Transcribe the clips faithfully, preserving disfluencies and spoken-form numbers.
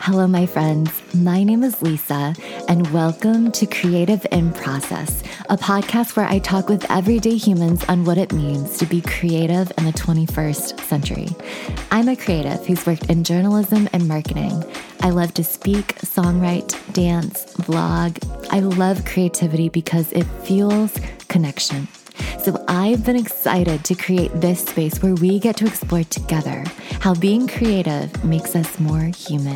Hello, my friends. My name is Lisa, and welcome to Creative in Process, a podcast where I talk with everyday humans on what it means to be creative in the twenty-first century. I'm a creative who's worked in journalism and marketing. I love to speak, songwrite, dance, vlog. I love creativity because it fuels connection. So I've been excited to create this space where we get to explore together how being creative makes us more human.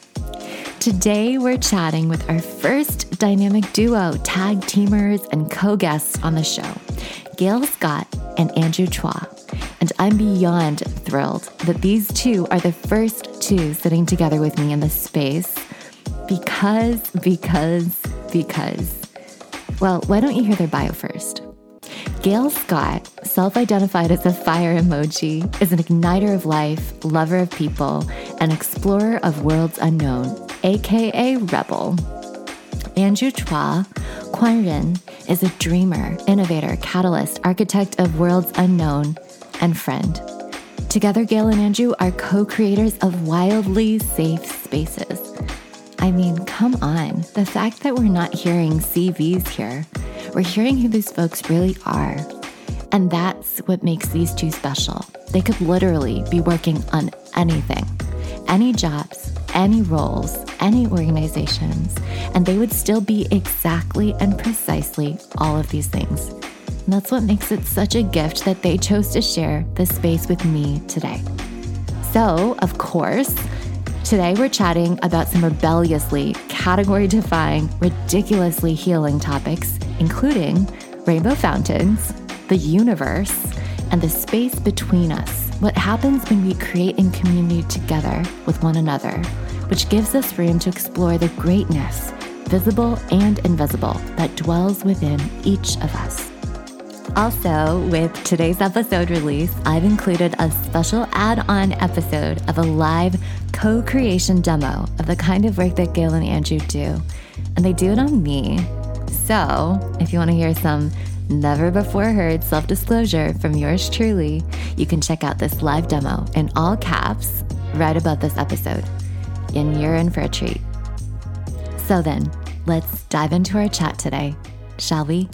Today, we're chatting with our first dynamic duo, tag teamers, and co-guests on the show, Gail Scott and Andrew Chua. And I'm beyond thrilled that these two are the first two sitting together with me in this space because, because, because. Well, why don't you hear their bio first? Gail Scott, self-identified as a fire emoji, is an igniter of life, lover of people, and explorer of worlds unknown, aka Rebel. Andrew Chua, Quan Rin, is a dreamer, innovator, catalyst, architect of worlds unknown, and friend. Together, Gail and Andrew are co-creators of Wildly Safe Spaces. I mean, come on. The fact that we're not hearing C Vs here, we're hearing who these folks really are. And that's what makes these two special. They could literally be working on anything, any jobs, any roles, any organizations, and they would still be exactly and precisely all of these things. And that's what makes it such a gift that they chose to share this space with me today. So, of course, today we're chatting about some rebelliously, category-defying, ridiculously healing topics, including rainbow fountains, the universe, and the space between us. What happens when we create in community together with one another, which gives us room to explore the greatness, visible and invisible, that dwells within each of us. Also, with today's episode release, I've included a special add-on episode of a live co-creation demo of the kind of work that Gail and Andrew do, and they do it on me. So, if you want to hear some never-before-heard self-disclosure from yours truly, you can check out this live demo in all caps right above this episode, and you're in for a treat. So then, let's dive into our chat today, shall we?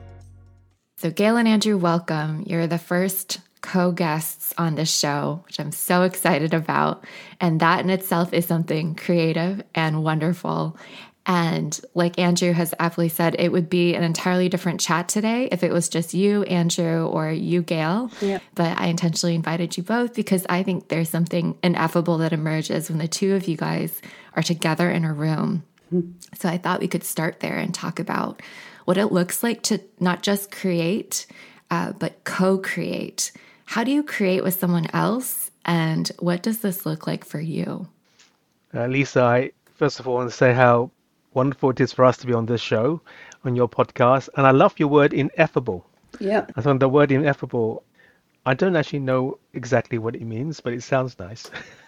So Gail and Andrew, welcome. You're the first co-guests on this show, which I'm so excited about. And that in itself is something creative and wonderful. And like Andrew has aptly said, it would be an entirely different chat today if it was just you, Andrew, or you, Gail. Yep. But I intentionally invited you both because I think there's something ineffable that emerges when the two of you guys are together in a room. Mm-hmm. So I thought we could start there and talk about what it looks like to not just create, uh, but co-create. How do you create with someone else? And what does this look like for you? Uh, Lisa, I first of all want to say how wonderful it is for us to be on this show, on your podcast. And I love your word ineffable. Yeah. I thought the word ineffable, I don't actually know exactly what it means, but it sounds nice.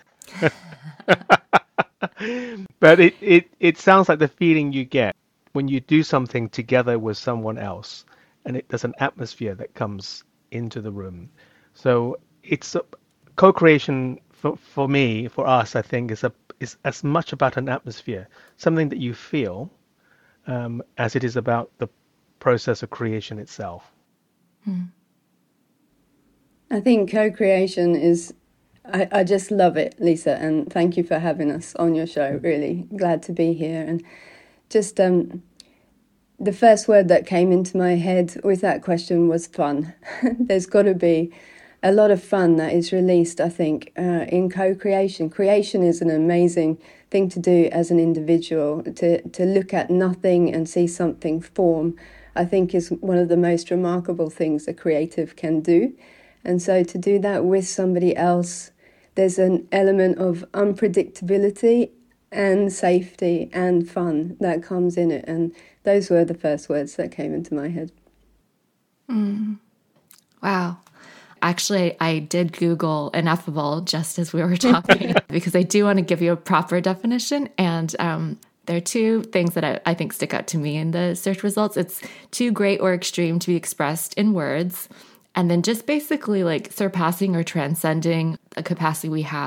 But it, it, it sounds like the feeling you get when you do something together with someone else, and it, there's an atmosphere that comes into the room. So it's a, co-creation for, for me, for us, I think, is a is as much about an atmosphere, something that you feel, um, as it is about the process of creation itself. Hmm. I think co-creation is, I, I just love it, Lisa, and thank you for having us on your show. Really glad to be here. And just um, the first word that came into my head with that question was fun. There's got to be a lot of fun that is released, I think, uh, in co-creation. Creation is an amazing thing to do as an individual. To, to look at nothing and see something form, I think, is one of the most remarkable things a creative can do. And so to do that with somebody else, there's an element of unpredictability and safety and fun that comes in it. And those were the first words that came into my head. Mm. Wow. Actually, I did Google ineffable just as we were talking because I do want to give you a proper definition. And um, there are two things that I, I think stick out to me in the search results. It's too great or extreme to be expressed in words. And then just basically like surpassing or transcending a capacity we have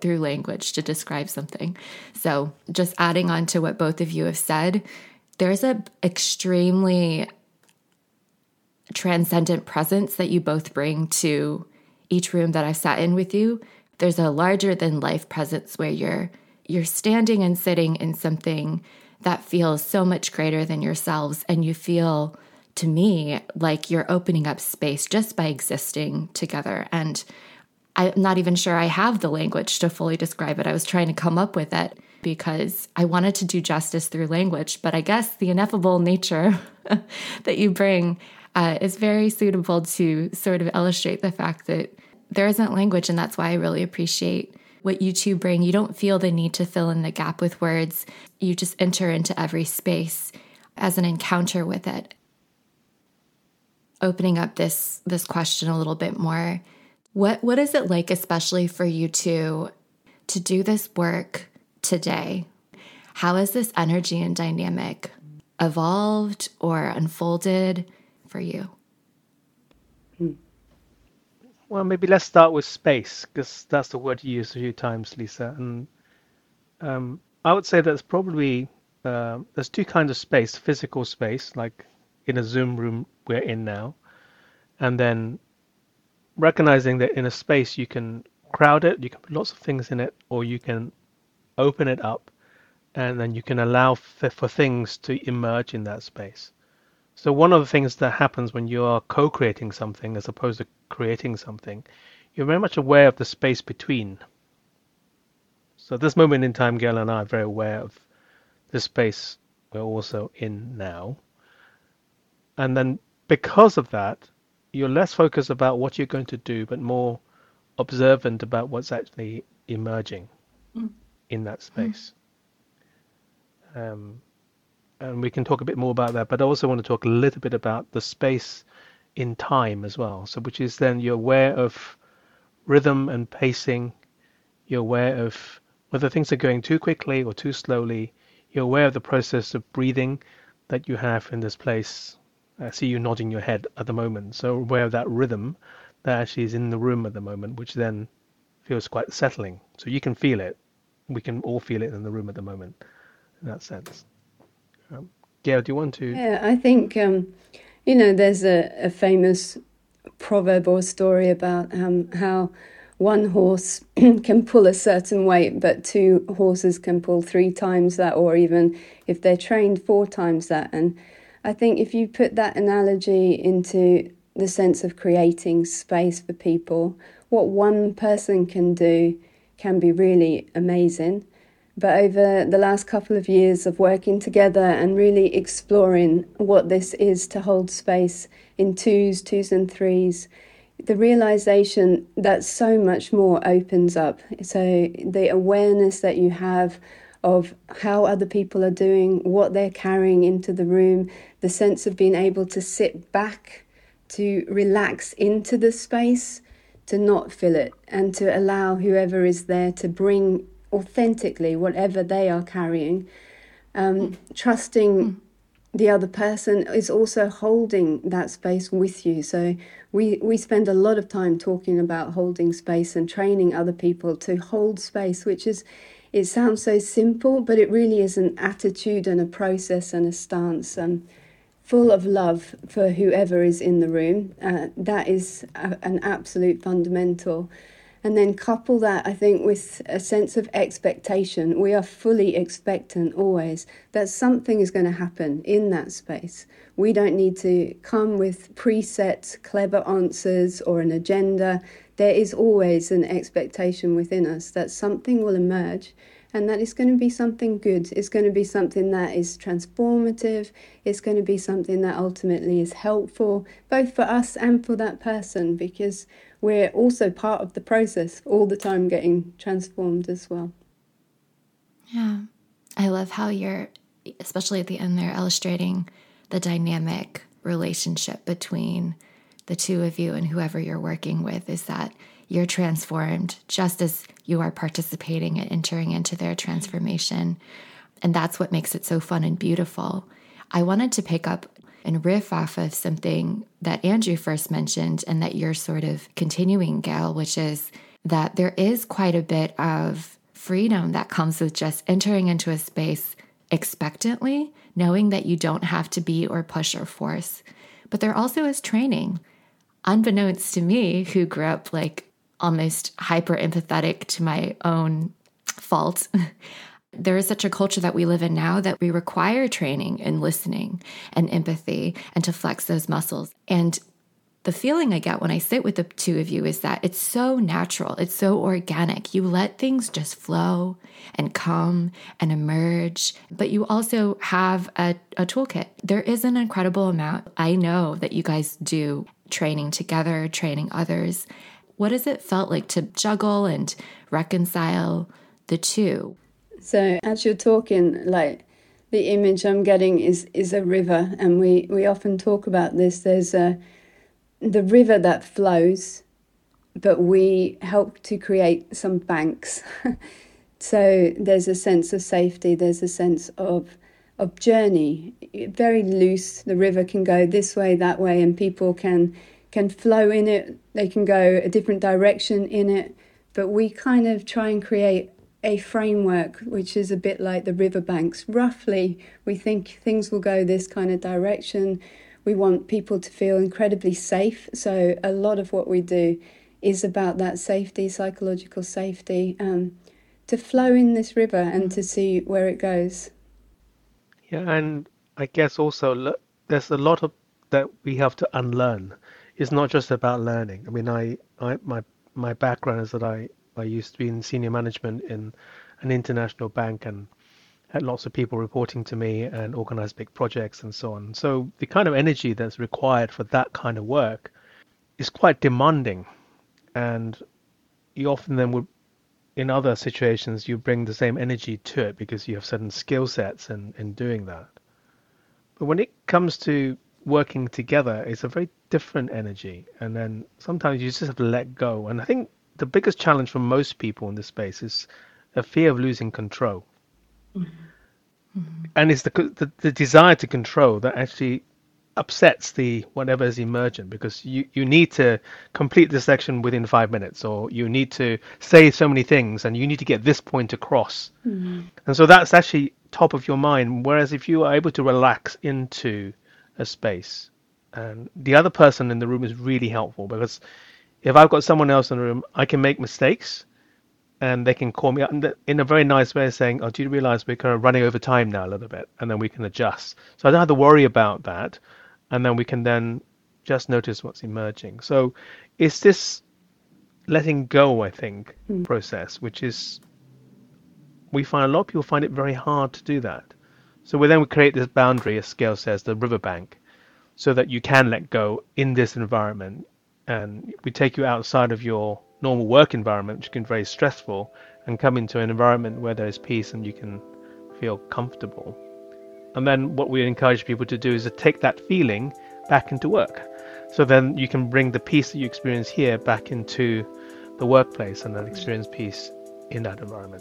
through language to describe something. So just adding on to what both of you have said, there's a extremely transcendent presence that you both bring to each room that I've sat in with you. There's a larger than life presence where you're you're standing and sitting in something that feels so much greater than yourselves, and you feel, to me, like you're opening up space just by existing together. And I'm not even sure I have the language to fully describe it. I was trying to come up with it because I wanted to do justice through language, but I guess the ineffable nature that you bring uh, is very suitable to sort of illustrate the fact that there isn't language, and that's why I really appreciate what you two bring. You don't feel the need to fill in the gap with words. You just enter into every space as an encounter with it. Opening up this this question a little bit more, what what is it like, especially for you two, to do this work today? How has this energy and dynamic evolved or unfolded for you? Well, maybe let's start with space, because that's the word you used a few times, Lisa. And um, I would say that's probably, uh, there's two kinds of space: physical space, like in a Zoom room we're in now, and then recognizing that in a space you can crowd it, you can put lots of things in it, or you can open it up, and then you can allow f- for things to emerge in that space. So one of the things that happens when you are co-creating something as opposed to creating something, you're very much aware of the space between. So at this moment in time, Gail and I are very aware of the space we're also in now. And then because of that, you're less focused about what you're going to do, but more observant about what's actually emerging mm. in that space. Mm. Um, and we can talk a bit more about that, but I also want to talk a little bit about the space in time as well. So which is then you're aware of rhythm and pacing, you're aware of whether things are going too quickly or too slowly, you're aware of the process of breathing that you have in this place. I see you nodding your head at the moment, so aware of that rhythm that actually is in the room at the moment, which then feels quite settling. So you can feel it. We can all feel it in the room at the moment, in that sense. Um, Gail, do you want to? Yeah, I think, um, you know, there's a, a famous proverb or story about um, how one horse can pull a certain weight, but two horses can pull three times that, or even if they're trained, four times that. And I think if you put that analogy into the sense of creating space for people, what one person can do can be really amazing. But over the last couple of years of working together and really exploring what this is to hold space in twos, twos and threes, the realization that so much more opens up. So the awareness that you have of how other people are doing, what they're carrying into the room, the sense of being able to sit back, to relax into the space, to not fill it, and to allow whoever is there to bring authentically whatever they are carrying. Um, mm. Trusting mm. the other person is also holding that space with you. So we, we spend a lot of time talking about holding space and training other people to hold space, which is, it sounds so simple, but it really is an attitude and a process and a stance um, full of love for whoever is in the room. Uh, that is a, an absolute fundamental. And then couple that, I think, with a sense of expectation. We are fully expectant always that something is going to happen in that space. We don't need to come with preset, clever answers or an agenda. There is always an expectation within us that something will emerge, and that it's going to be something good. It's going to be something that is transformative. It's going to be something that ultimately is helpful, both for us and for that person, because we're also part of the process all the time getting transformed as well. Yeah. I love how you're, especially at the end there, illustrating the dynamic relationship between the two of you and whoever you're working with, is that you're transformed just as you are participating and entering into their transformation. And that's what makes it so fun and beautiful. I wanted to pick up and riff off of something that Andrew first mentioned and that you're sort of continuing, Gail, which is that there is quite a bit of freedom that comes with just entering into a space expectantly, knowing that you don't have to be or push or force. But there also is training. Unbeknownst to me, who grew up like almost hyper empathetic to my own fault, there is such a culture that we live in now that we require training in listening and empathy and to flex those muscles. And the feeling I get when I sit with the two of you is that it's so natural. It's so organic. You let things just flow and come and emerge, but you also have a, a toolkit. There is an incredible amount I know that you guys do training together, training others. What has it felt like to juggle and reconcile the two? So as you're talking, like the image I'm getting is, is a river, and we, we often talk about this. There's a the river that flows, but we help to create some banks. So there's a sense of safety, there's a sense of of journey, very loose. The river can go this way, that way, and people can can flow in it. They can go a different direction in it, but we kind of try and create a framework which is a bit like the riverbanks. Roughly, we think things will go this kind of direction. We want people to feel incredibly safe. So a lot of what we do is about that safety, psychological safety, um, to flow in this river and to see where it goes. Yeah, and I guess also lo- there's a lot of that we have to unlearn. It's not just about learning. I mean, I, I my my background is that I, I used to be in senior management in an international bank and had lots of people reporting to me and organized big projects and so on. So the kind of energy that's required for that kind of work is quite demanding. And you often then would, in other situations, you bring the same energy to it because you have certain skill sets in, in doing that. But when it comes to working together, it's a very different energy. And then sometimes you just have to let go. And I think the biggest challenge for most people in this space is a fear of losing control. Mm-hmm. And it's the, the the desire to control that actually upsets the whatever is emergent, because you, you need to complete this section within five minutes, or you need to say so many things, and you need to get this point across. Mm-hmm. And so that's actually top of your mind. Whereas if you are able to relax into a space, and the other person in the room is really helpful, because if I've got someone else in the room, I can make mistakes. And they can call me up in a very nice way, saying, oh, do you realize we're kind of running over time now a little bit? And then we can adjust. So I don't have to worry about that. And then we can then just notice what's emerging. So it's this letting go, I think, mm. process, which is, we find a lot of people find it very hard to do that. So we then we create this boundary, as Gail says, the riverbank, so that you can let go in this environment. And we take you outside of your normal work environment, which can be very stressful, and come into an environment where there's peace and you can feel comfortable. And then what we encourage people to do is to take that feeling back into work. So then you can bring the peace that you experience here back into the workplace and then experience peace in that environment.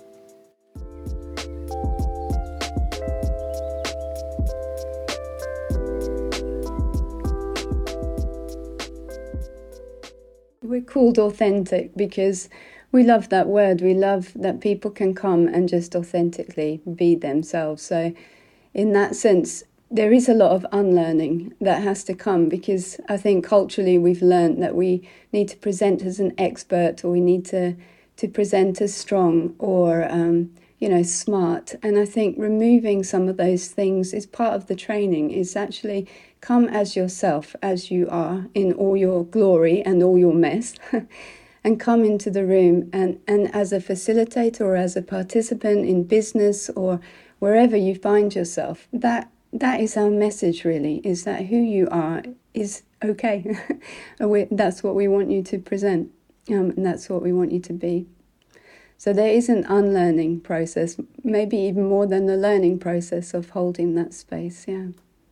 We're called authentic because we love that word. We love that people can come and just authentically be themselves. So in that sense, there is a lot of unlearning that has to come, because I think culturally we've learned that we need to present as an expert, or we need to, to present as strong or, um, you know, smart. And I think removing some of those things is part of the training, is actually come as yourself, as you are, in all your glory and all your mess, and come into the room. And, and as a facilitator or as a participant in business or wherever you find yourself, that that is our message, really, is that who you are is okay. That's what we want you to present, um, and that's what we want you to be. So there is an unlearning process, maybe even more than the learning process of holding that space, yeah.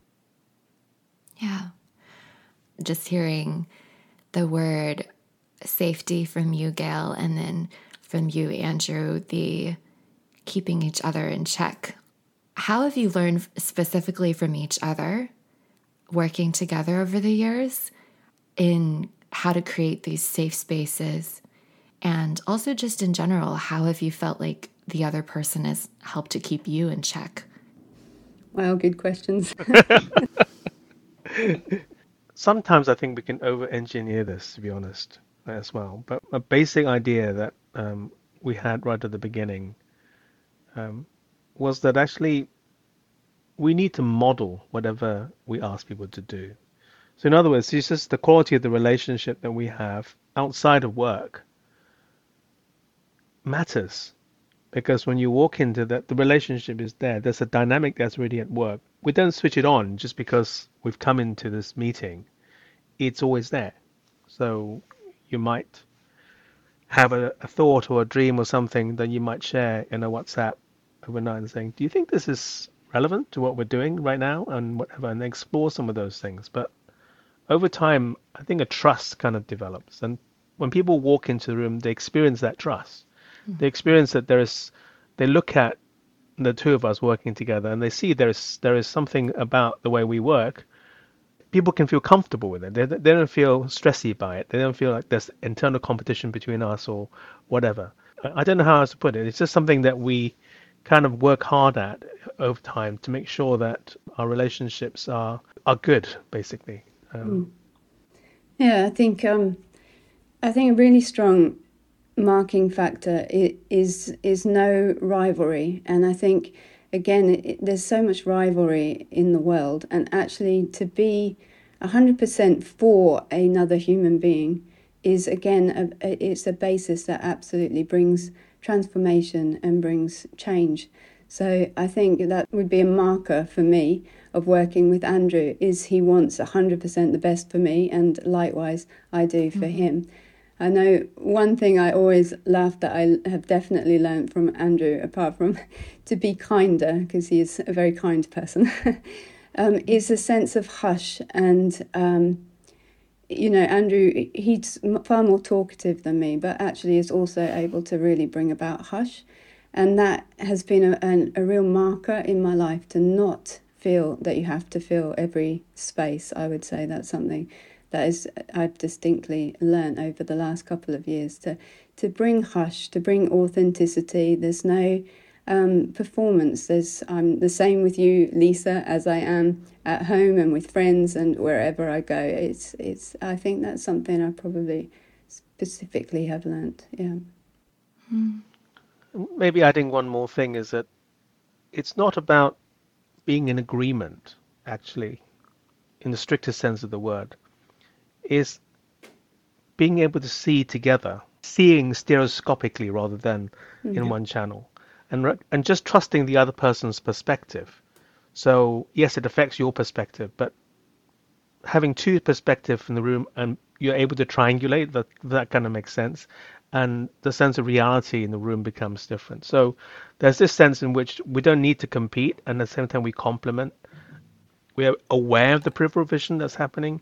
Yeah. Just hearing the word safety from you, Gail, and then from you, Andrew, the keeping each other in check. How have you learned specifically from each other, working together over the years, in how to create these safe spaces And also just in general, how have you felt like the other person has helped to keep you in check? Wow, good questions. Sometimes I think we can over-engineer this, to be honest, as well. But a basic idea that um, we had right at the beginning um, was that actually we need to model whatever we ask people to do. So in other words, it's just the quality of the relationship that we have outside of work matters. Because when you walk into that, the relationship is there. There's a dynamic that's really at work. We don't switch it on just because we've come into this meeting. It's always there. So you might have a, a thought or a dream or something that you might share in a WhatsApp overnight and saying, do you think this is relevant to what we're doing right now? And whatever, and explore some of those things. But over time, I think a trust kind of develops. And when people walk into the room, they experience that trust. They experience that there is, they look at the two of us working together and they see there is there is something about the way we work. People can feel comfortable with it. They, they don't feel stressy by it. They don't feel like there's internal competition between us or whatever. I don't know how else to put it. It's just something that we kind of work hard at over time to make sure that our relationships are, are good, basically. Um, Yeah, I think um, I think a really strong marking factor is is no rivalry, and I think again it, there's so much rivalry in the world, and actually to be one hundred percent for another human being is again a, a, it's a basis that absolutely brings transformation and brings change. So I think that would be a marker for me of working with Andrew, is he wants one hundred percent the best for me, and likewise I do for mm-hmm. him. I know one thing I always laugh that I have definitely learned from Andrew, apart from to be kinder, because he is a very kind person, um, is a sense of hush. And, um, you know, Andrew, he's far more talkative than me, but actually is also able to really bring about hush. And that has been a, a, a real marker in my life, to not feel that you have to fill every space. I would say that's something that is I've distinctly learned over the last couple of years, to to bring hush, to bring authenticity. There's no um, performance. There's I'm the same with you, Lisa, as I am at home and with friends and wherever I go. It's it's. I think that's something I probably specifically have learned. Yeah. Hmm. Maybe adding one more thing is that it's not about being in agreement, actually, in the strictest sense of the word. Is being able to see together, seeing stereoscopically rather than mm-hmm. in one channel, and re- and just trusting the other person's perspective. So yes, it affects your perspective, but having two perspectives in the room and you're able to triangulate, that that kind of makes sense, and the sense of reality in the room becomes different. So there's this sense in which we don't need to compete, and at the same time we complement. We are aware of the peripheral vision that's happening,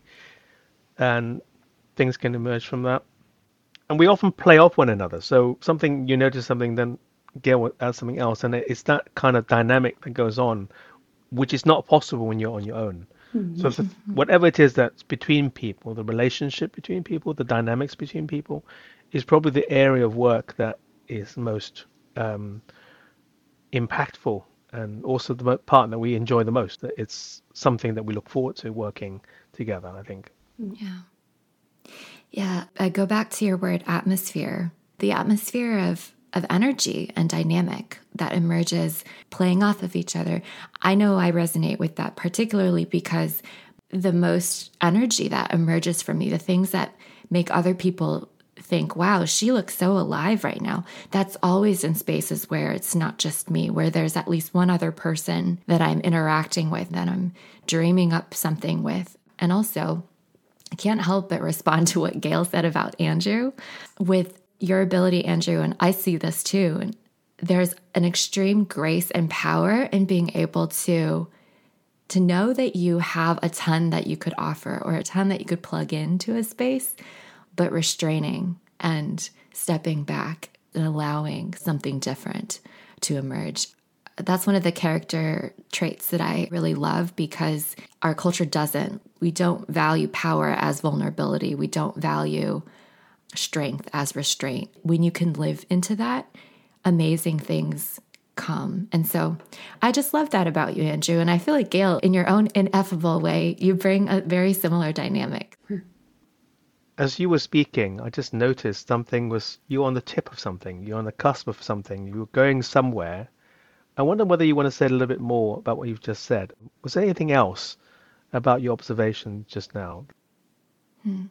and things can emerge from that. And we often play off one another. So something, you notice something, then Gail will add something else. And it's that kind of dynamic that goes on, which is not possible when you're on your own. Mm-hmm. So the, whatever it is that's between people, the relationship between people, the dynamics between people, is probably the area of work that is most um, impactful, and also the part that we enjoy the most. It's something that we look forward to working together, I think. Yeah. Yeah. I go back to your word atmosphere, the atmosphere of, of energy and dynamic that emerges playing off of each other. I know I resonate with that particularly because the most energy that emerges from me, the things that make other people think, wow, she looks so alive right now, that's always in spaces where it's not just me, where there's at least one other person that I'm interacting with, that I'm dreaming up something with. And also, I can't help but respond to what Gail said about Andrew. With your ability, Andrew, and I see this too, there's an extreme grace and power in being able to, to know that you have a ton that you could offer, or a ton that you could plug into a space, but restraining and stepping back and allowing something different to emerge. That's one of the character traits that I really love, because our culture doesn't. We don't value power as vulnerability. We don't value strength as restraint. When you can live into that, amazing things come. And so I just love that about you, Andrew. And I feel like, Gail, in your own ineffable way, you bring a very similar dynamic. As you were speaking, I just noticed something was, you were on the tip of something, you're on the cusp of something, you were going somewhere. I wonder whether you want to say a little bit more about what you've just said. Was there anything else about your observation just now? Hmm.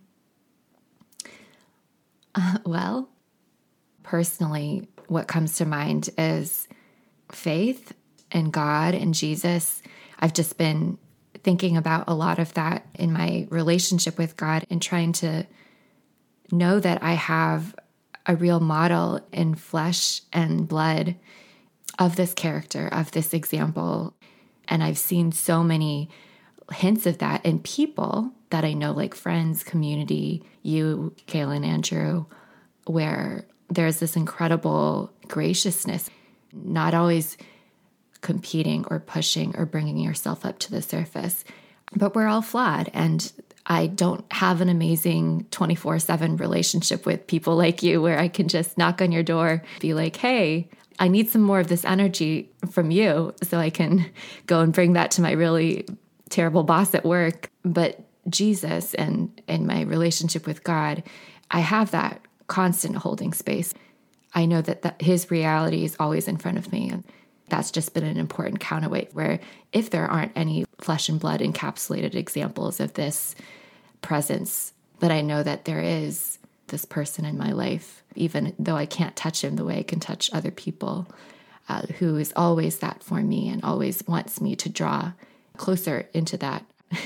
Uh, well, personally, what comes to mind is faith and God and Jesus. I've just been thinking about a lot of that in my relationship with God and trying to know that I have a real model in flesh and blood of this character, of this example. And I've seen so many hints of that in people that I know, like friends, community, you, Kaylin, Andrew, where there's this incredible graciousness, not always competing or pushing or bringing yourself up to the surface. But we're all flawed. And I don't have an amazing twenty-four seven relationship with people like you where I can just knock on your door, be like, hey, I need some more of this energy from you so I can go and bring that to my really terrible boss at work. But Jesus and, and my relationship with God, I have that constant holding space. I know that, that his reality is always in front of me. And that's just been an important counterweight where if there aren't any flesh and blood encapsulated examples of this presence, but I know that there is this person in my life, even though I can't touch him the way I can touch other people, uh, who is always that for me and always wants me to draw closer into that.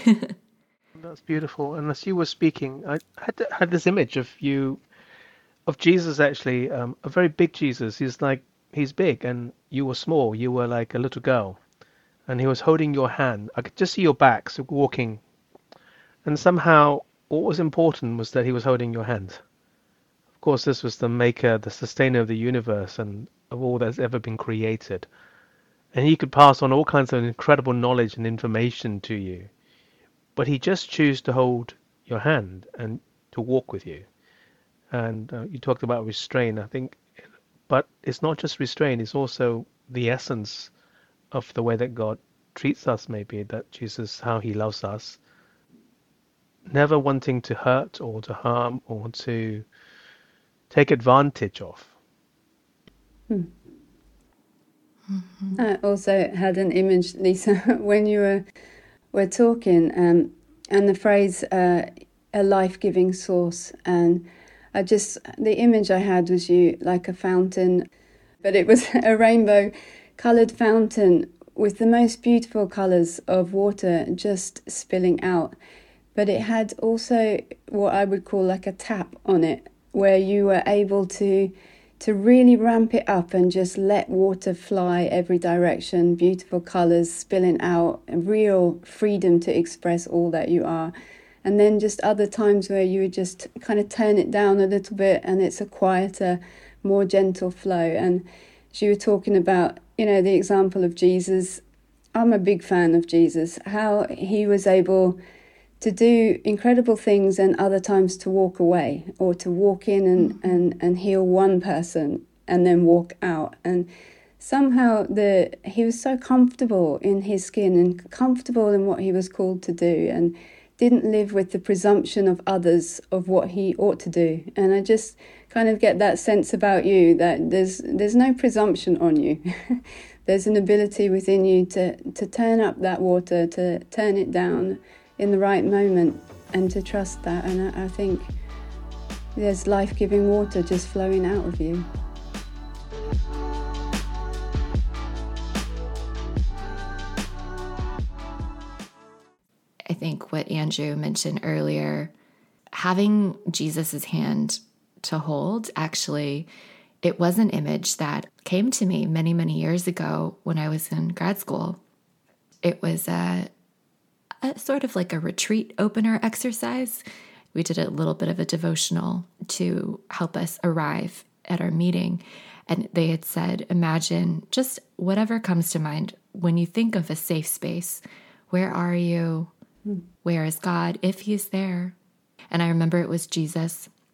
That's beautiful. And as you were speaking, I had, had this image of you, of Jesus actually, um, a very big Jesus. He's like, he's big and you were small. You were like a little girl and he was holding your hand. I could just see your back so walking. And somehow what was important was that he was holding your hand. Of course, this was the maker, the sustainer of the universe and of all that's ever been created. And he could pass on all kinds of incredible knowledge and information to you. But he just chose to hold your hand and to walk with you. And uh, you talked about restraint, I think, but it's not just restraint, it's also the essence of the way that God treats us, maybe, that Jesus, how he loves us. Never wanting to hurt or to harm or to take advantage of. Hmm. Mm-hmm. I also had an image, Lisa, when you were were talking, um, and the phrase uh, "a life-giving source," and I just the image I had was you like a fountain, but it was a rainbow-coloured fountain with the most beautiful colours of water just spilling out. But it had also what I would call like a tap on it, where you were able to to really ramp it up and just let water fly every direction, beautiful colours spilling out, real freedom to express all that you are. And then just other times where you would just kind of turn it down a little bit and it's a quieter, more gentle flow. And as you were talking about, you know, the example of Jesus, I'm a big fan of Jesus, how he was able to do incredible things and other times to walk away or to walk in and, mm-hmm. and, and heal one person and then walk out. And somehow the he was so comfortable in his skin and comfortable in what he was called to do and didn't live with the presumption of others of what he ought to do. And I just kind of get that sense about you that there's there's no presumption on you. There's an ability within you to, to turn up that water, to turn it down in the right moment and to trust that. And I, I think there's life-giving water just flowing out of you. I think what Andrew mentioned earlier, having Jesus's hand to hold, actually, it was an image that came to me many, many years ago when I was in grad school. It was a A, sort of like a retreat opener exercise. We did a little bit of a devotional to help us arrive at our meeting. And they had said, imagine just whatever comes to mind when you think of a safe space. Where are you? Where is God? If he's there. And I remember it was Jesus.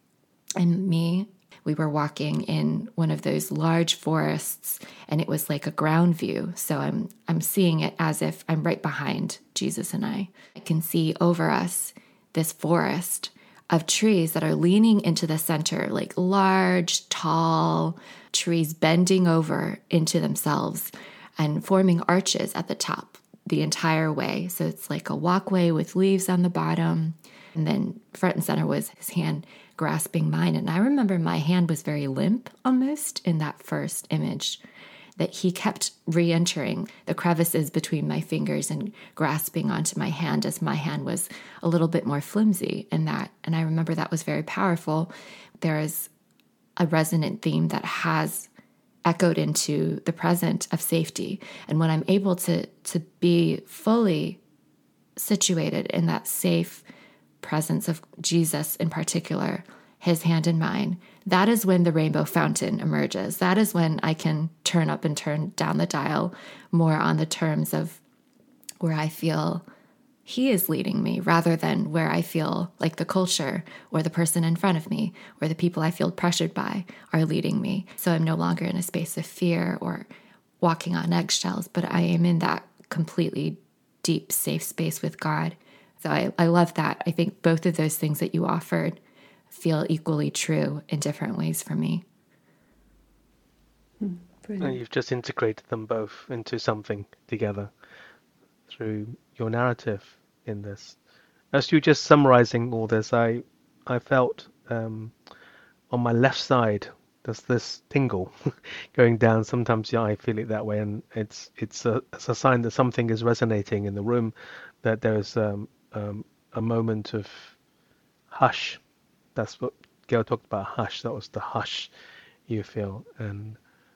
and me. We were walking in one of those large forests, and it was like a ground view. So I'm I'm seeing it as if I'm right behind Jesus and I. I can see over us this forest of trees that are leaning into the center, like large, tall trees bending over into themselves and forming arches at the top the entire way. So it's like a walkway with leaves on the bottom. And then front and center was his hand grasping mine. And I remember my hand was very limp almost in that first image, that he kept re-entering the crevices between my fingers and grasping onto my hand as my hand was a little bit more flimsy in that. And I remember that was very powerful. There is a resonant theme that has echoed into the present of safety. And when I'm able to, to be fully situated in that safe presence of Jesus in particular, his hand in mine, that is when the rainbow fountain emerges. That is when I can turn up and turn down the dial more on the terms of where I feel he is leading me rather than where I feel like the culture or the person in front of me or the people I feel pressured by are leading me. So I'm no longer in a space of fear or walking on eggshells, but I am in that completely deep, safe space with God. So I, I love that. I think both of those things that you offered feel equally true in different ways for me. And you've just integrated them both into something together through your narrative in this. As you were just summarizing all this, I I felt um, on my left side there's this tingle going down. Sometimes yeah, I feel it that way, and it's it's a, it's a sign that something is resonating in the room, that there's um, um, a moment of hush. That's what Gail talked about, hush. That was the hush you feel. And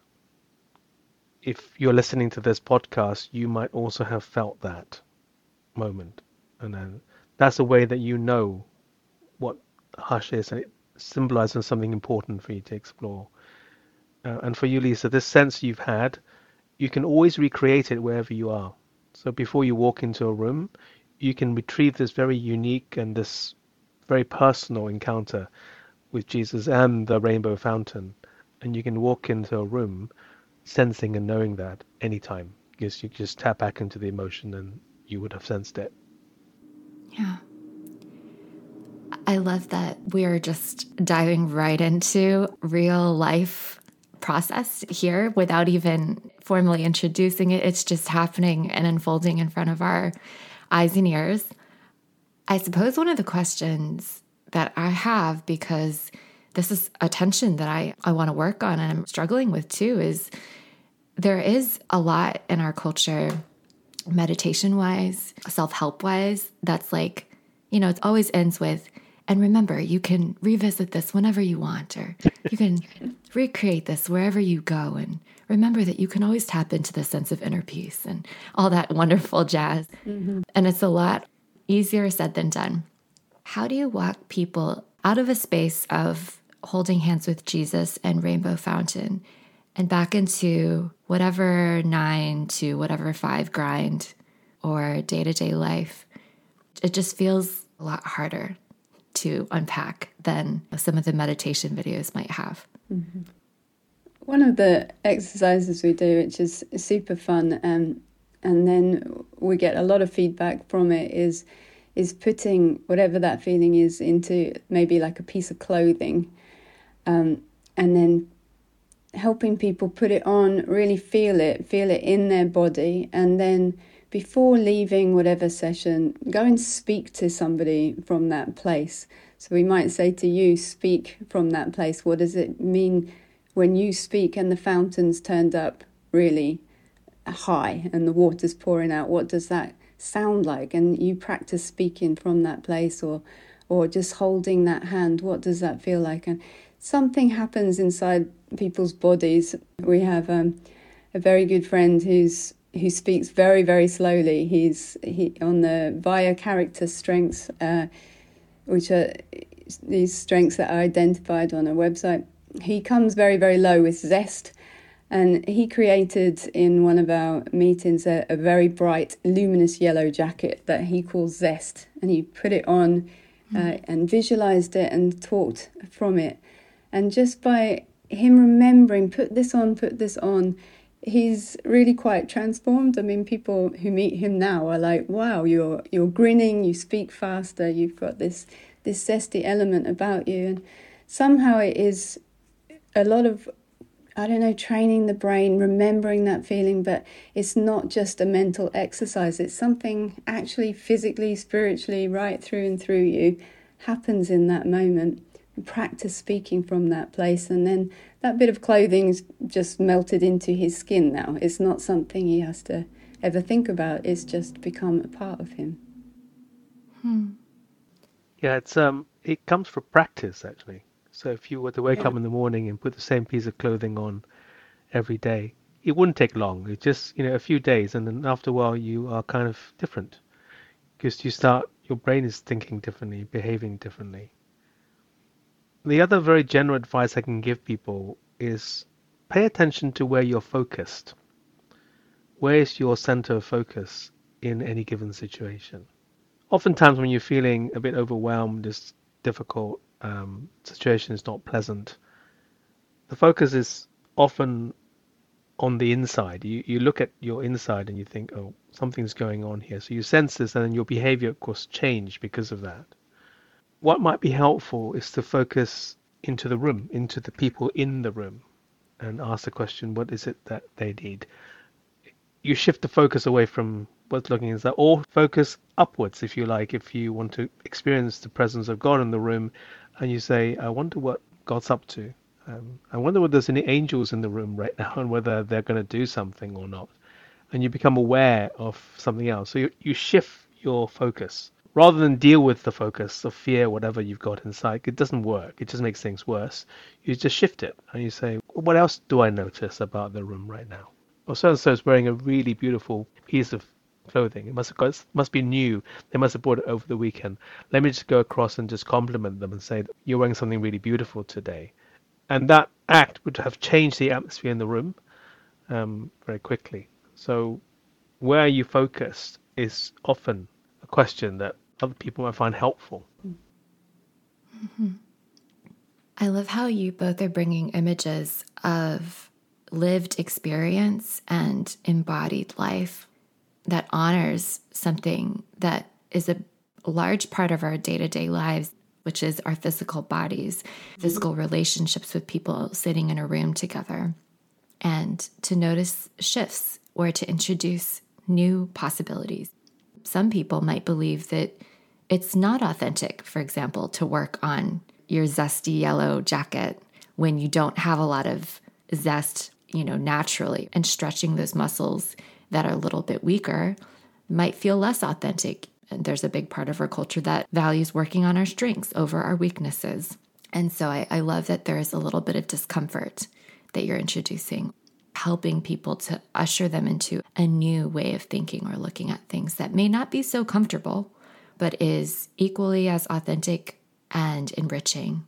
if you're listening to this podcast, you might also have felt that moment. And then that's a way that you know what hush is, and it symbolizes something important for you to explore. Uh, and for you, Lisa, this sense you've had, you can always recreate it wherever you are. So before you walk into a room, you can retrieve this very unique and this very personal encounter with Jesus and the rainbow fountain. And you can walk into a room sensing and knowing that anytime, because you just tap back into the emotion and you would have sensed it. Yeah. I love that we're just diving right into real life process here without even formally introducing it. It's just happening and unfolding in front of our eyes and ears. I suppose one of the questions that I have, because this is a tension that I, I want to work on and I'm struggling with too, is there is a lot in our culture, meditation-wise, self-help-wise, that's like, you know, it always ends with, and remember, you can revisit this whenever you want, or you can recreate this wherever you go. And remember that you can always tap into the sense of inner peace and all that wonderful jazz. Mm-hmm. And it's a lot easier said than done. How do you walk people out of a space of holding hands with Jesus and Rainbow Fountain and back into whatever nine to whatever five grind or day-to-day life? It just feels a lot harder to unpack than some of the meditation videos might have. Mm-hmm. One of the exercises we do, which is super fun, um, and then we get a lot of feedback from it, is is putting whatever that feeling is into maybe like a piece of clothing, um, and then helping people put it on, really feel it, feel it in their body, and then before leaving whatever session, go and speak to somebody from that place. So we might say to you, speak from that place. What does it mean when you speak and the fountain's turned up really high and the water's pouring out? What does that sound like? And you practice speaking from that place, or or just holding that hand. What does that feel like? And something happens inside people's bodies. We have um, a very good friend who's who speaks very, very slowly. He's he on the via character strengths, uh, which are these strengths that are identified on a website. He comes very, very low with zest. And he created in one of our meetings a, a very bright, luminous yellow jacket that he calls Zest. And he put it on uh, mm. and visualized it and talked from it. And just by him remembering, put this on, put this on, he's really quite transformed. I mean, people who meet him now are like, wow, you're you're grinning, you speak faster, you've got this this zesty element about you. And somehow it is a lot of, I don't know, training the brain, remembering that feeling, but it's not just a mental exercise. It's something actually physically, spiritually, right through and through you happens in that moment. Practice speaking from that place, and then that bit of clothing's just melted into his skin now. It's not something he has to ever think about. It's just become a part of him. Hmm. Yeah, it's um, it comes from practice actually. So if you were to wake Yeah. up in the morning and put the same piece of clothing on every day, it wouldn't take long. It's just, you know, a few days, and then after a while you are kind of different because you start, your brain is thinking differently, behaving differently. The other very general advice I can give people is pay attention to where you're focused. Where is your center of focus in any given situation? Oftentimes when you're feeling a bit overwhelmed, it's difficult, um, situation is not pleasant, the focus is often on the inside. You, you look at your inside and you think, oh, something's going on here. So you sense this, and then your behavior, of course, change because of that. What might be helpful is to focus into the room, into the people in the room, and ask the question, what is it that they need? You shift the focus away from what's looking inside, or focus upwards, if you like, if you want to experience the presence of God in the room, and you say, I wonder what God's up to. Um, I wonder whether there's any angels in the room right now and whether they're going to do something or not. And you become aware of something else. So you, you shift your focus. Rather than deal with the focus of fear, whatever you've got inside, it doesn't work. It just makes things worse. You just shift it and you say, what else do I notice about the room right now? Or so-and-so is wearing a really beautiful piece of clothing. It must have got, must be new. They must have bought it over the weekend. Let me just go across and just compliment them and say, you're wearing something really beautiful today. And that act would have changed the atmosphere in the room um, very quickly. So where you focused is often a question that other people might find helpful. Mm-hmm. I love how you both are bringing images of lived experience and embodied life that honors something that is a large part of our day-to-day lives, which is our physical bodies, physical relationships with people sitting in a room together, and to notice shifts or to introduce new possibilities. Some people might believe that it's not authentic, for example, to work on your zesty yellow jacket when you don't have a lot of zest, you know, naturally, and stretching those muscles that are a little bit weaker might feel less authentic. And there's a big part of our culture that values working on our strengths over our weaknesses. And so I, I love that there is a little bit of discomfort that you're introducing, helping people to usher them into a new way of thinking or looking at things that may not be so comfortable, but is equally as authentic and enriching.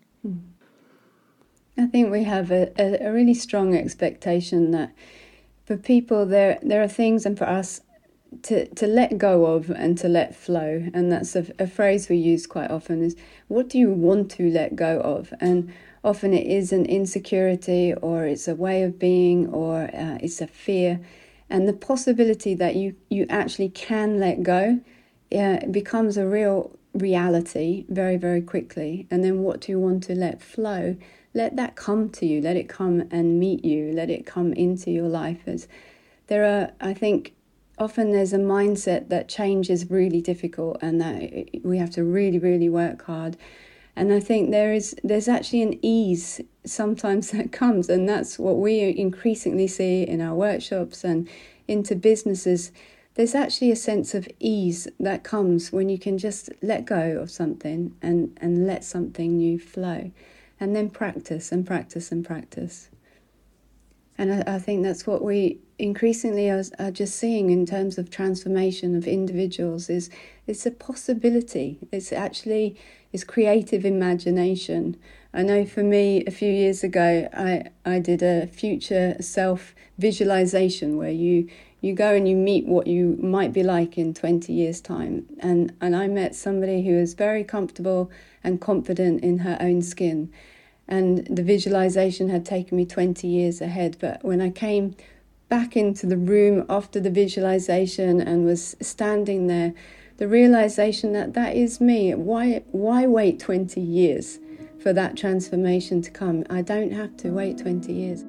I think we have a, a, a really strong expectation that for people there there are things, and for us, to, to let go of and to let flow. And that's a, a phrase we use quite often is, what do you want to let go of? And often it is an insecurity, or it's a way of being, or uh, it's a fear. And the possibility that you, you actually can let go uh, becomes a real reality very, very quickly. And then what do you want to let flow? Let that come to you. Let it come and meet you. Let it come into your life. As there are, I think, often there's a mindset that change is really difficult and that we have to really, really work hard. And I think there is there's actually an ease sometimes that comes, and that's what we increasingly see in our workshops and into businesses. There's actually a sense of ease that comes when you can just let go of something and, and let something new flow, and then practice and practice and practice. And I, I think that's what we increasingly are, are just seeing in terms of transformation of individuals is it's a possibility. It's actually it's creative imagination. I know for me, a few years ago, I, I did a future self visualization where you you go and you meet what you might be like in twenty years' time. And, and I met somebody who was very comfortable and confident in her own skin. And the visualization had taken me twenty years ahead. But when I came back into the room after the visualization and was standing there, the realization that that is me. Why, why wait twenty years for that transformation to come? I don't have to wait twenty years.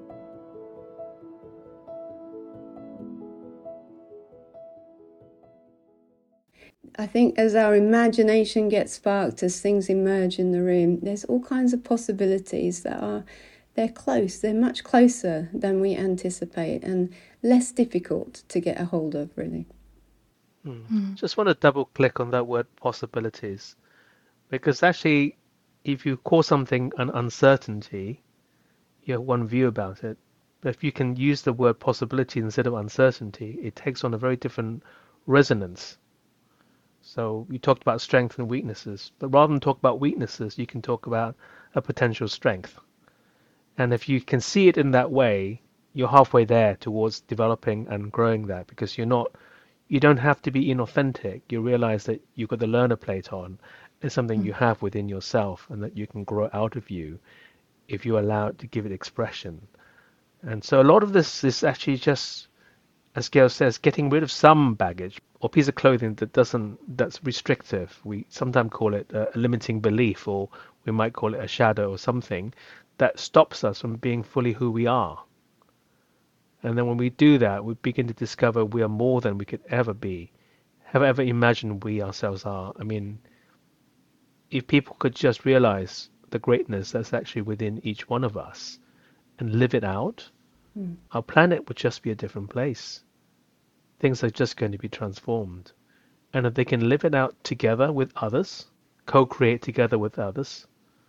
I think as our imagination gets sparked, as things emerge in the room, there's all kinds of possibilities that are, they're close, they're much closer than we anticipate and less difficult to get a hold of, really. Mm. Mm. Just want to double click on that word possibilities, because actually, if you call something an uncertainty, you have one view about it. But if you can use the word possibility instead of uncertainty, it takes on a very different resonance. So you talked about strengths and weaknesses, but rather than talk about weaknesses, you can talk about a potential strength. And if you can see it in that way, you're halfway there towards developing and growing that, because you're not, you don't have to be inauthentic. You realize that you've got the learner plate on. It's something mm. you have within yourself and that you can grow out of you if you allow it to give it expression. And so a lot of this is actually just, as Gail says, getting rid of some baggage or piece of clothing that doesn't, that's restrictive. We sometimes call it a limiting belief, or we might call it a shadow or something that stops us from being fully who we are. And then when we do that, we begin to discover we are more than we could ever be, have ever imagined we ourselves are. I mean, if people could just realize the greatness that's actually within each one of us and live it out, mm. our planet would just be a different place. Things are just going to be transformed. And if they can live it out together with others, co-create together with others,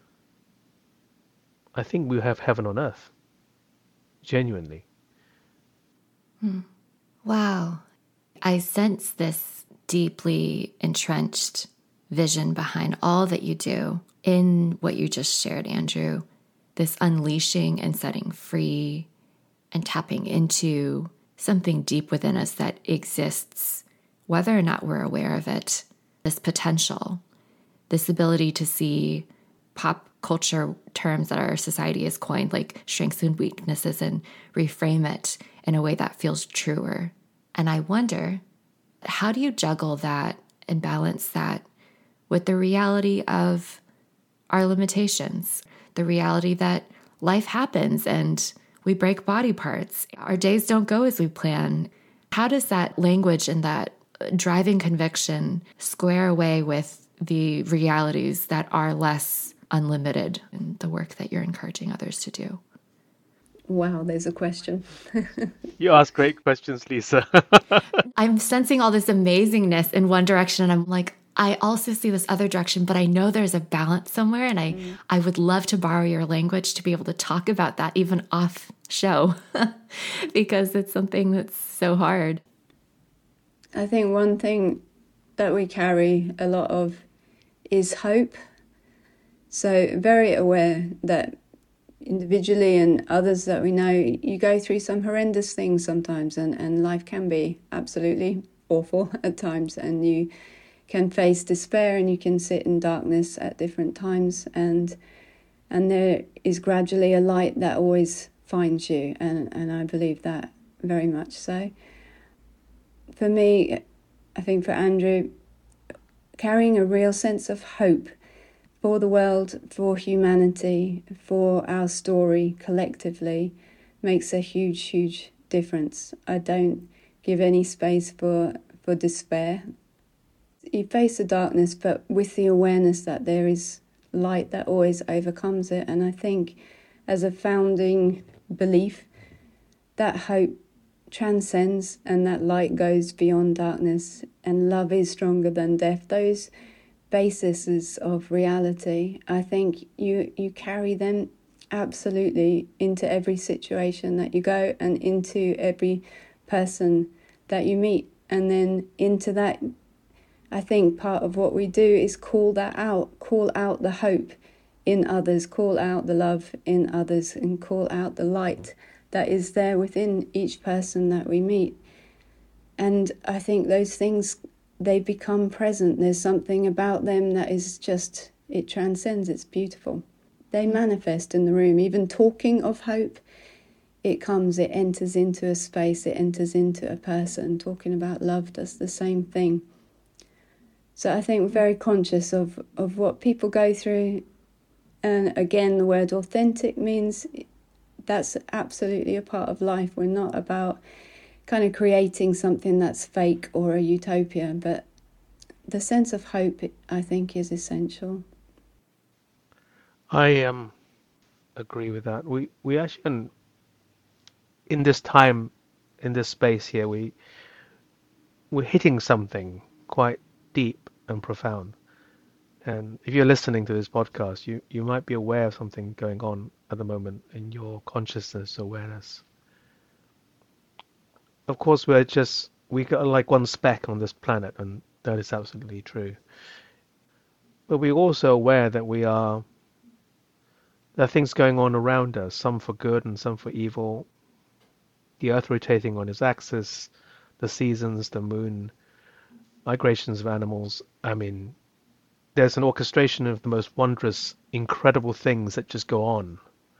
I think we have heaven on earth. Genuinely. Hmm. Wow. I sense this deeply entrenched vision behind all that you do in what you just shared, Andrew. This unleashing and setting free and tapping into something deep within us that exists, whether or not we're aware of it. This potential, this ability to see pop culture terms that our society has coined, like strengths and weaknesses, and reframe it in a way that feels truer. And I wonder, how do you juggle that and balance that with the reality of our limitations, the reality that life happens and we break body parts, our days don't go as we plan? How does that language and that driving conviction square away with the realities that are less unlimited in the work that you're encouraging others to do? Wow, there's a question. You ask great questions, Lisa. I'm sensing all this amazingness in one direction, and I'm like, I also see this other direction, but I know there's a balance somewhere, and I, mm. I would love to borrow your language to be able to talk about that even off show, because it's something that's so hard. I think one thing that we carry a lot of is hope. So very aware that individually and others that we know, you go through some horrendous things sometimes, and, and life can be absolutely awful at times, and you can face despair and you can sit in darkness at different times, and and there is gradually a light that always finds you, and, and I believe that very much so. For me, I think for Andrew, carrying a real sense of hope for the world, for humanity, for our story collectively, makes a huge, huge difference. I don't give any space for, for despair. You face the darkness, but with the awareness that there is light that always overcomes it. And I think as a founding belief, that hope transcends and that light goes beyond darkness, and love is stronger than death. Those bases of reality, I think you you carry them absolutely into every situation that you go, and into every person that you meet. And then into that, I think part of what we do is call that out, call out the hope in others, call out the love in others, and call out the light that is there within each person that we meet. And I think those things, they become present. There's something about them that is just, it transcends, it's beautiful. They manifest in the room. Even talking of hope, it comes, it enters into a space, it enters into a person. Talking about love does the same thing. So I think we're very conscious of, of what people go through. And again, the word authentic means that's absolutely a part of life. We're not about kind of creating something that's fake or a utopia, but the sense of hope, I think, is essential. I um agree with that. We we actually, in this time, in this space here, we we're hitting something quite deep and profound. And if you're listening to this podcast, you you might be aware of something going on at the moment in your consciousness awareness. Of course, we're just we got like one speck on this planet, and that is absolutely true. But we're also aware that we are there are things going on around us, some for good and some for evil. The Earth rotating on its axis, the seasons, the moon, migrations of animals. I mean, there's an orchestration of the most wondrous, incredible things that just go on.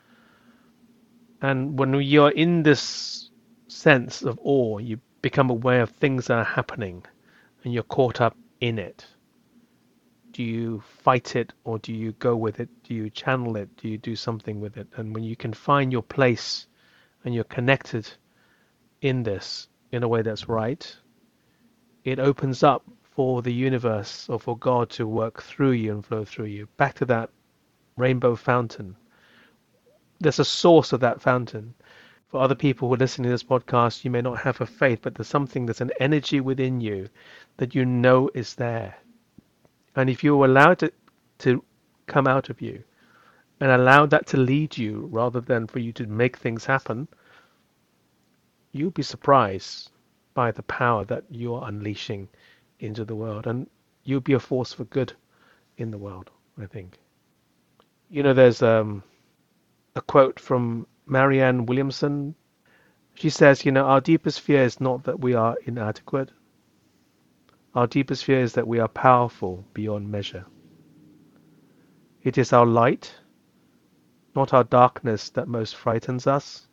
And when you're in this sense of awe, you become aware of things that are happening and you're caught up in it. Do you fight it or do you go with it? Do you channel it? Do you do something with it? And when you can find your place and you're connected in this in a way that's right, it opens up for the universe or for God to work through you and flow through you. Back to that rainbow fountain. There's a source of that fountain. For other people who are listening to this podcast, you may not have a faith, but there's something, there's an energy within you that you know is there. And if you allow it to, to come out of you and allow that to lead you rather than for you to make things happen, you'll be surprised by the power that you're unleashing into the world. And you'll be a force for good in the world, I think. You know, there's um, a quote from Marianne Williamson. She says, you know, our deepest fear is not that we are inadequate. Our deepest fear is that we are powerful beyond measure. It is our light, not our darkness, that most frightens us.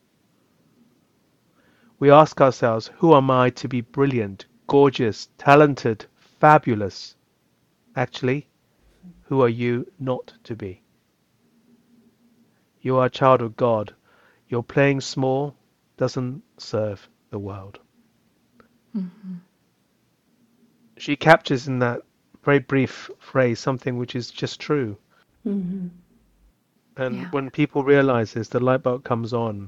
We ask ourselves, who am I to be brilliant, gorgeous, talented, fabulous? Actually, who are you not to be? You are a child of God. Your playing small doesn't serve the world. Mm-hmm. She captures in that very brief phrase something which is just true. Mm-hmm. And Yeah. when people realize this, the light bulb comes on.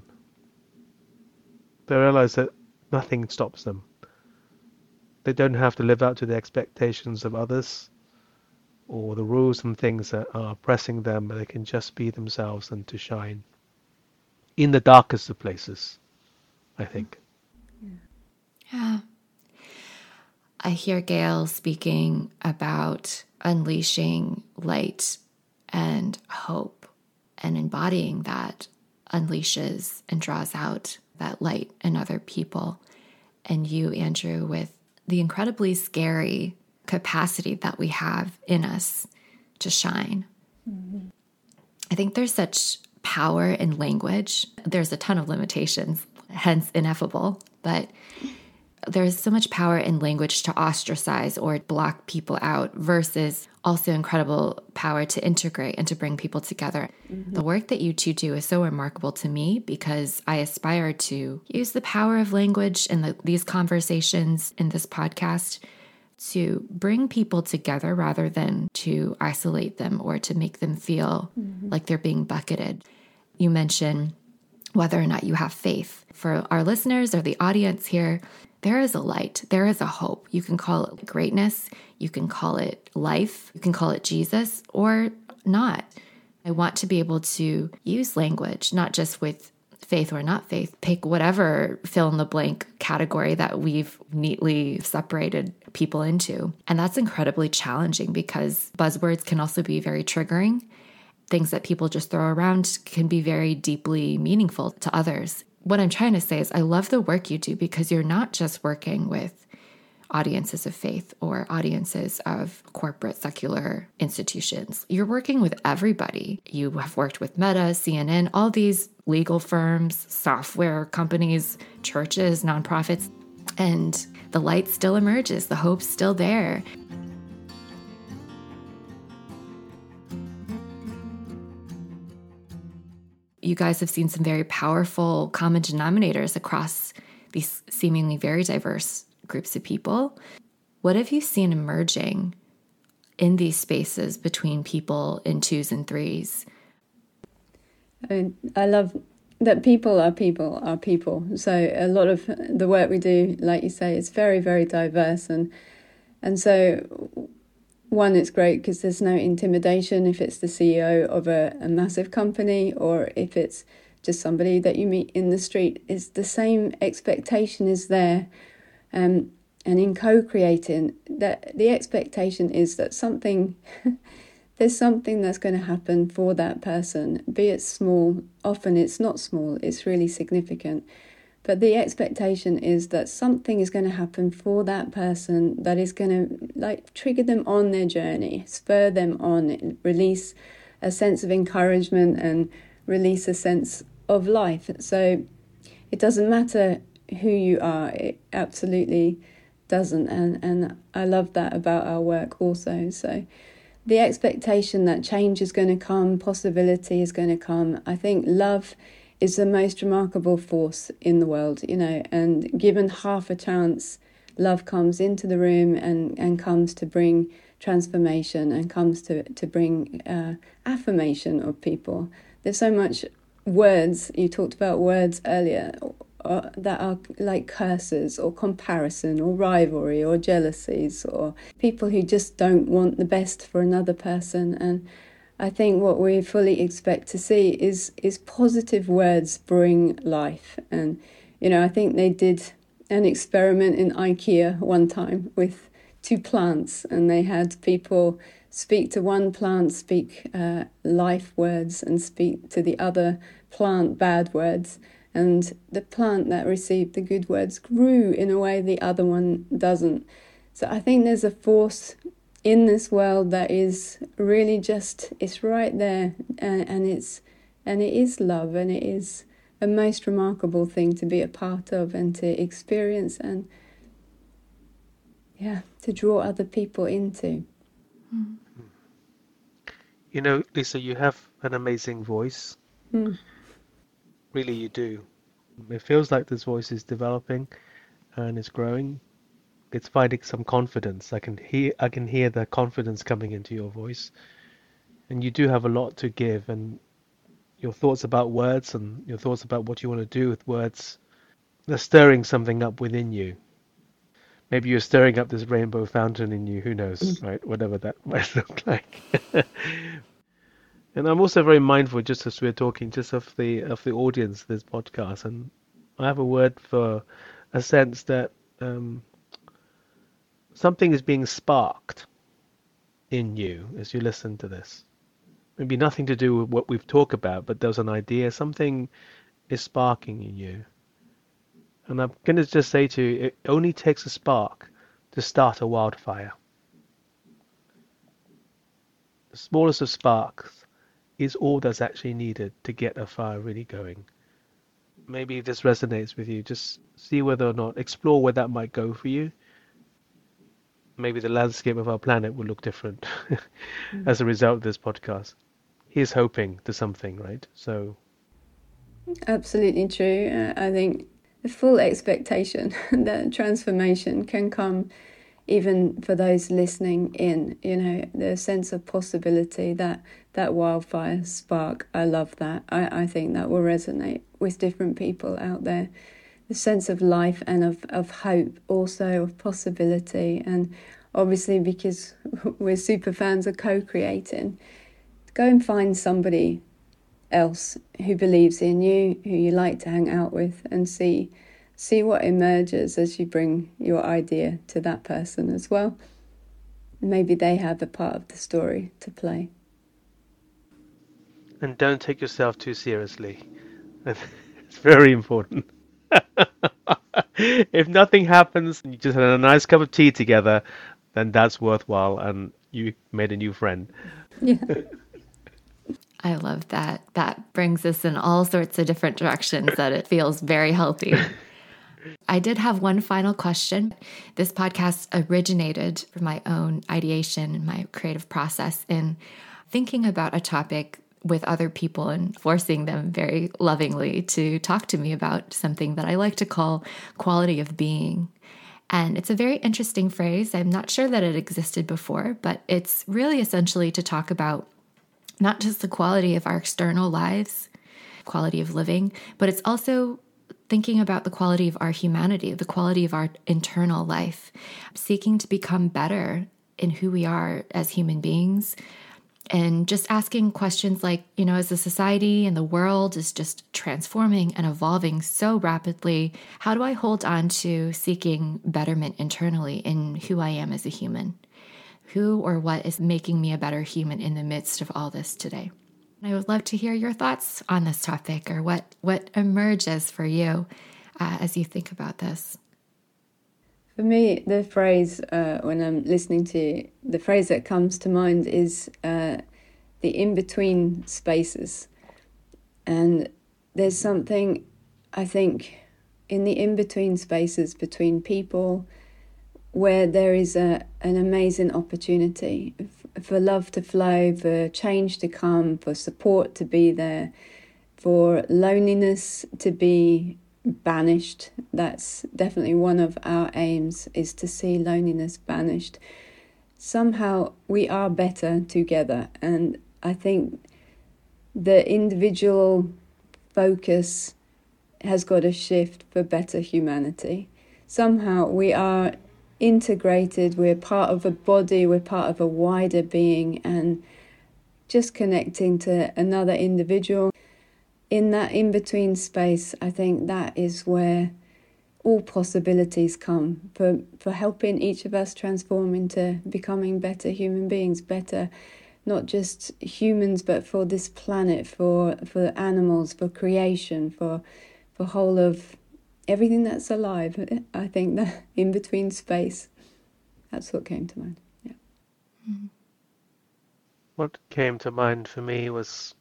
They realize that nothing stops them. They don't have to live up to the expectations of others or the rules and things that are oppressing them, but they can just be themselves and to shine in the darkest of places, I think. Yeah. I hear Gail speaking about unleashing light and hope, and embodying that unleashes and draws out that light in other people. And you, Andrew, with the incredibly scary capacity that we have in us to shine. Mm-hmm. I think there's such power in language. There's a ton of limitations, hence ineffable, but there's so much power in language to ostracize or block people out versus also incredible power to integrate and to bring people together. Mm-hmm. The work that you two do is so remarkable to me because I aspire to use the power of language in the, these conversations in this podcast to bring people together rather than to isolate them or to make them feel mm-hmm. like they're being bucketed. You mentioned whether or not you have faith. For our listeners or the audience here, there is a light, there is a hope. You can call it greatness, you can call it life, you can call it Jesus, or not. I want to be able to use language, not just with faith or not faith, pick whatever fill in the blank category that we've neatly separated people into. And that's incredibly challenging because buzzwords can also be very triggering. Things that people just throw around can be very deeply meaningful to others. What I'm trying to say is I love the work you do because you're not just working with audiences of faith or audiences of corporate secular institutions. You're working with everybody. You have worked with Meta, C N N, all these legal firms, software companies, churches, nonprofits, and the light still emerges. The hope's still there. You guys have seen some very powerful common denominators across these seemingly very diverse groups of people. What have you seen emerging in these spaces between people in twos and threes? I, I love that people are people are people. So a lot of the work we do, like you say, is very, very diverse. And and so, one, it's great because there's no intimidation if it's the C E O of a, a massive company or if it's just somebody that you meet in the street. It's the same expectation is there. Um, and in co-creating, that the expectation is that something, there's something that's going to happen for that person, be it small. Often it's not small, it's really significant. But the expectation is that something is going to happen for that person that is going to like trigger them on their journey, spur them on, release a sense of encouragement and release a sense of life. So it doesn't matter who you are, it absolutely doesn't. And, and I love that about our work also. So the expectation that change is going to come, possibility is going to come. I think love is the most remarkable force in the world, you know, and given half a chance, love comes into the room and, and comes to bring transformation and comes to, to bring uh, affirmation of people. There's so much words, you talked about words earlier, or, that are like curses or comparison or rivalry or jealousies or people who just don't want the best for another person. And I think what we fully expect to see is is positive words bring life. And, you know, I think they did an experiment in IKEA one time with two plants, and they had people speak to one plant, speak uh, life words, and speak to the other plant bad words. And the plant that received the good words grew in a way the other one doesn't. So I think there's a force in this world that is really just, it's right there, and, and it's and it is love, and it is a most remarkable thing to be a part of and to experience and yeah, to draw other people into. Mm. You know, Lisa, you have an amazing voice. Mm. Really, you do. It feels like this voice is developing and it's growing. It's finding some confidence. I can hear I can hear the confidence coming into your voice. And you do have a lot to give, and your thoughts about words and your thoughts about what you want to do with words, they're stirring something up within you. Maybe you're stirring up this rainbow fountain in you, who knows, mm. right? Whatever that might look like. And I'm also very mindful, just as we're talking, just of the of the audience of this podcast. And I have a word for a sense that um, something is being sparked in you as you listen to this. Maybe nothing to do with what we've talked about, but there's an idea, something is sparking in you. And I'm going to just say to you, it only takes a spark to start a wildfire. The smallest of sparks is all that's actually needed to get a fire really going. Maybe this resonates with you. Just see whether or not, explore where that might go for you. Maybe the landscape of our planet will look different mm. as a result of this podcast. Here's hoping to something, right? So, absolutely true. Uh, I think the full expectation that transformation can come even for those listening in, you know, the sense of possibility, that that wildfire spark, I love that. I, I think that will resonate with different people out there. The sense of life and of, of hope, also of possibility. And obviously, because we're super fans of co-creating, go and find somebody else who believes in you, who you like to hang out with, and see see what emerges as you bring your idea to that person as well. Maybe they have a part of the story to play. And don't take yourself too seriously. It's very important. if nothing happens and you just had a nice cup of tea together, then that's worthwhile and you made a new friend. Yeah. I love that. That brings us in all sorts of different directions that it feels very healthy. I did have one final question. This podcast originated from my own ideation and my creative process in thinking about a topic with other people and forcing them very lovingly to talk to me about something that I like to call quality of being. And it's a very interesting phrase. I'm not sure that it existed before, but it's really essentially to talk about not just the quality of our external lives, quality of living, but it's also thinking about the quality of our humanity, the quality of our internal life, seeking to become better in who we are as human beings, and just asking questions like, you know, as the society and the world is just transforming and evolving so rapidly, how do I hold on to seeking betterment internally in who I am as a human? Who or what is making me a better human in the midst of all this today? I would love to hear your thoughts on this topic, or what, what emerges for you uh, as you think about this. For me, the phrase, uh, when I'm listening to the phrase that comes to mind is uh, the in-between spaces. And there's something, I think, in the in-between spaces between people where there is a an amazing opportunity f- for love to flow, for change to come, for support to be there, for loneliness to be banished. That's definitely one of our aims, is to see loneliness banished. Somehow we are better together, and I think the individual focus has got to shift for better humanity. Somehow we are integrated, we're part of a body, we're part of a wider being, and just connecting to another individual in that in-between space, I think that is where all possibilities come for, for helping each of us transform into becoming better human beings, better not just humans, but for this planet, for for animals, for creation, for for whole of everything that's alive. I think that in between space, that's what came to mind. Yeah. Mm-hmm. What came to mind for me was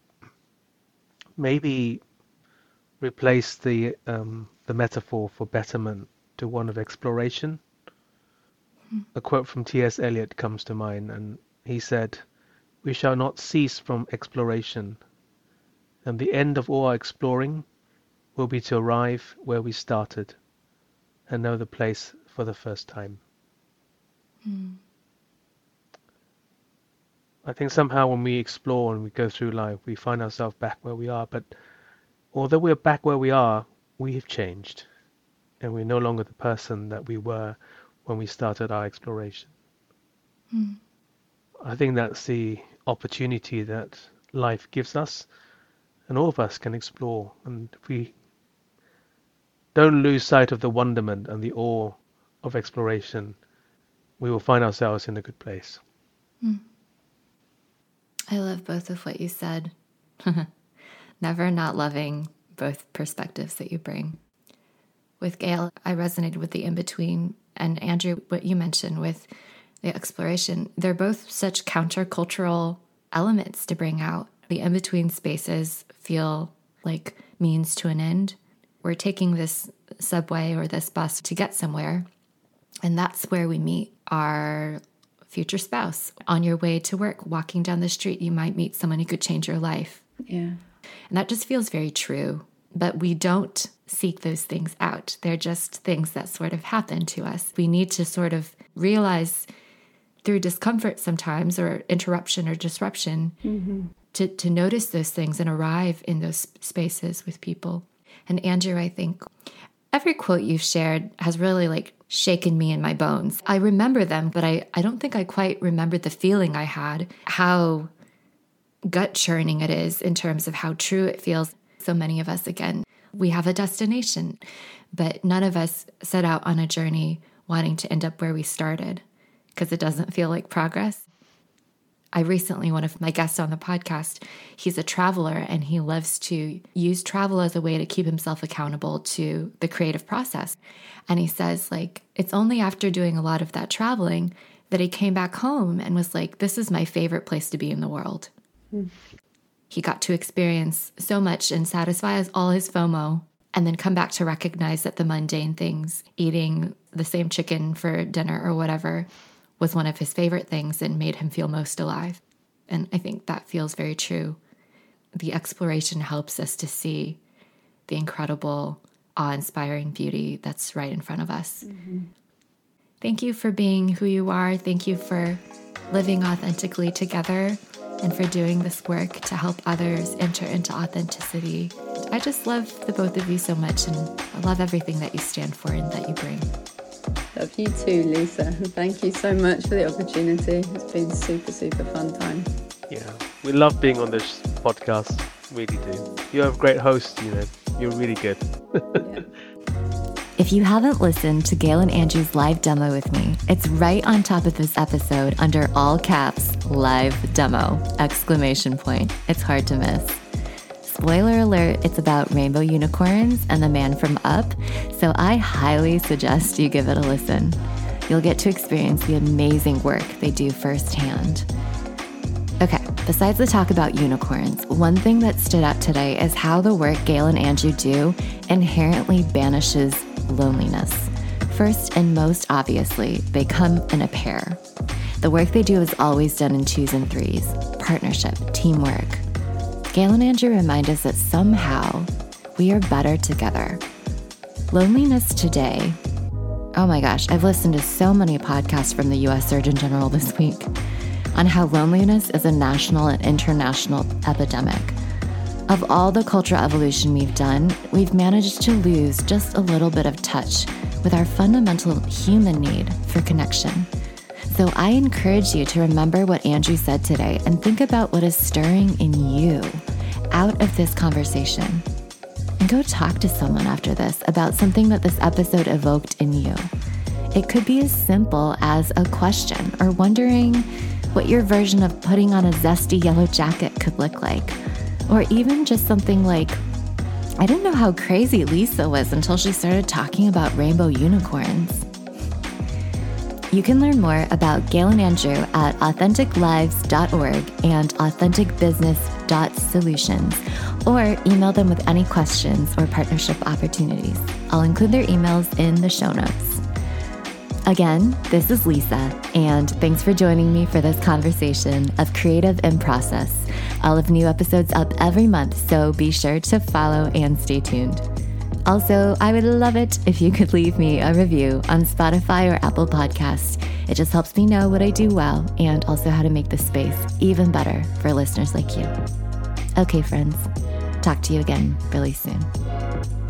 maybe replace the um, the metaphor for betterment to one of exploration. Mm-hmm. A quote from T S Eliot comes to mind, and he said, "We shall not cease from exploration, and the end of all our exploring will be to arrive where we started and know the place for the first time." Mm. I think somehow when we explore and we go through life, we find ourselves back where we are. But although we're back where we are, we have changed. And we're no longer the person that we were when we started our exploration. Mm. I think that's the opportunity that life gives us. And all of us can explore. And if we don't lose sight of the wonderment and the awe of exploration, we will find ourselves in a good place. Mm. I love both of what you said. Never not loving both perspectives that you bring. With Gail, I resonated with the in-between, and Andrew, what you mentioned with the exploration, they're both such countercultural elements to bring out. The in-between spaces feel like means to an end. We're taking this subway or this bus to get somewhere, and that's where we meet our future spouse. On your way to work, walking down the street, you might meet someone who could change your life. Yeah. And that just feels very true. But we don't seek those things out. They're just things that sort of happen to us. We need to sort of realize through discomfort sometimes, or interruption or disruption, mm-hmm. to, to notice those things and arrive in those spaces with people. And Andrew, I think every quote you've shared has really like shaken me in my bones. I remember them, but I, I don't think I quite remembered the feeling I had, how gut churning it is in terms of how true it feels. So many of us, again, we have a destination, but none of us set out on a journey wanting to end up where we started, because it doesn't feel like progress. I recently, one of my guests on the podcast, he's a traveler and he loves to use travel as a way to keep himself accountable to the creative process. And he says, like, it's only after doing a lot of that traveling that he came back home and was like, this is my favorite place to be in the world. Mm. He got to experience so much and satisfy all his FOMO and then come back to recognize that the mundane things, eating the same chicken for dinner or whatever, was one of his favorite things and made him feel most alive. And I think that feels very true. The exploration helps us to see the incredible, awe-inspiring beauty that's right in front of us. Mm-hmm. Thank you for being who you are. Thank you for living authentically together and for doing this work to help others enter into authenticity. I just love the both of you so much, and I love everything that you stand for and that you bring. Love you too, Lisa. Thank you so much for the opportunity. It's been super, super fun time. Yeah, we love being on this podcast. Really do. You're a great host, you know. You're really good. Yeah. If you haven't listened to Gail and Andrew's live demo with me, it's right on top of this episode under all caps, live demo, exclamation point. It's hard to miss. Spoiler alert, it's about rainbow unicorns and the man from Up, so I highly suggest you give it a listen. You'll get to experience the amazing work they do firsthand. Okay, besides the talk about unicorns, one thing that stood out today is how the work Gail and Andrew do inherently banishes loneliness. First and most obviously, they come in a pair. The work they do is always done in twos and threes, partnership, teamwork. Gail and Andrew remind us that somehow we are better together. Loneliness today. Oh my gosh, I've listened to so many podcasts from the U S Surgeon General this week on how loneliness is a national and international epidemic. Of all the cultural evolution we've done, we've managed to lose just a little bit of touch with our fundamental human need for connection. So I encourage you to remember what Andrew said today and think about what is stirring in you out of this conversation. And go talk to someone after this about something that this episode evoked in you. It could be as simple as a question or wondering what your version of putting on a zesty yellow jacket could look like. Or even just something like, I didn't know how crazy Lisa was until she started talking about rainbow unicorns. You can learn more about Gail and Andrew at authentic lives dot org and authentic business dot solutions, or email them with any questions or partnership opportunities. I'll include their emails in the show notes. Again, this is Lisa, and thanks for joining me for this conversation of Creative in Process. I'll have new episodes up every month, so be sure to follow and stay tuned. Also, I would love it if you could leave me a review on Spotify or Apple Podcasts. It just helps me know what I do well and also how to make this space even better for listeners like you. Okay, friends, talk to you again really soon.